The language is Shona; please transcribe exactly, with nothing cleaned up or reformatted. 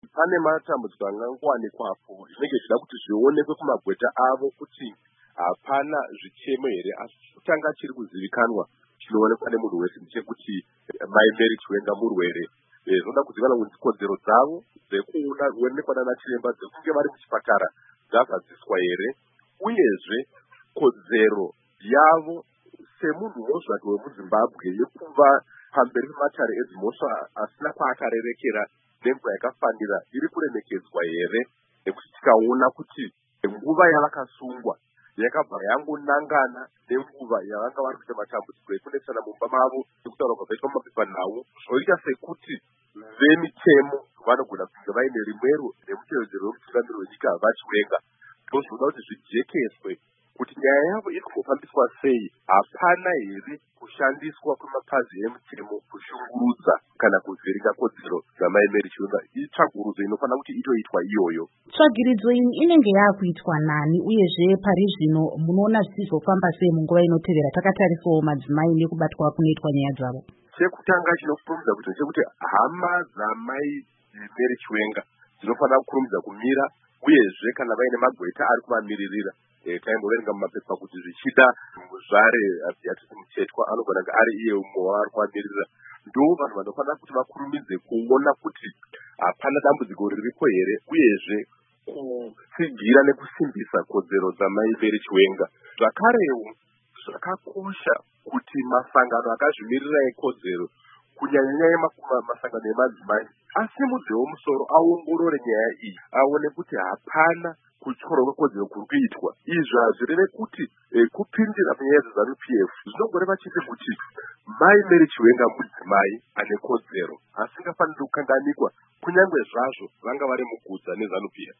pane matambudziko angangowanikwapo zvinenge zvida kuti zvionekwe kumagweta avo kuti hapana zvichemo here, asi kutanga chiri kuzivikanwa chinoonekwa nemunhu wese ndechekuti Mai Mary Chiwenga murwere. Zvinoda kuzivikanwa kuti kodzero dzavo dzekuonekwa nana chiremba dzekunge vari muchipatara dzazadziswa here, uyezve kodzero yavo semunhu wozvake wemuZimbabwe yekuva pamberi pematare edzimhosva asina kwaakarerekera nenguva yakafanira iri kuremekedzwa here, nekuti tikaona kuti nguva yavakasungwa yakabva yangonangana nenguva yavanga vari kuita matambudziko ekunetsana mumba mavo nekutaura kwakaitwa mumapepanhau, zvoita sekuti vemitemo vanogona kunge vaine rimwero nemutevedzero wemutungamiri wenyika vachiwenga. Ndozvinoda kuti zvijekeswe kuti nyaya yavo iri kufambiswa sei, hapana here kushandiswa kwemapazi emitemo kushungurudza kana kuvhiringa kodzero dzamai Mary Chiwenga. Itsvagurudzo inofanira kuti itoitwa iyoyo. Tsvagiridzo iyi inenge yakuitwa nani, uyezve pari zvino munoona zvichizofamba sei munguva inotevera takatarisawo madzimai nekubatwa kunoitwa nyaya dzavo? Chekutanga chinokurumidza kuti ndechekuti hama dzamai Mary Chiwenga dzinofanira kukurumidza kumira, uyezve kana vaine magweta ari kuvamiririra. Taimboverenga mumapepa kuti zvichida muzvare Beatrice Mutsetwa anogona kunge ari iye umwe wavari kuvamiririra. Ndo vanhu vanofanira kuti vakurumidze kuona kuti hapana dambudziko riripo here, uyezve kutsigira nekusimbisa kodzero dzamai Mary Chiwenga. Zvakarewo zvakakosha kuti masangano akazvimirira ekodzero, kunyanyanyanya masangano emadzimai, asimudzewo musoro aongorore nyaya iyi, aone kuti hapana kutyorwa kwekodzero kuri kuitwa. Izvi hazvireve kuti kupindira munyaya dzeZANU P F zvinongoreva chete kuti Mai Mary Chiwenga mudzimai ane kodzero asingafaniri kukanganikwa, kunyange zvazvo vanga vari mugudza neZANU P F.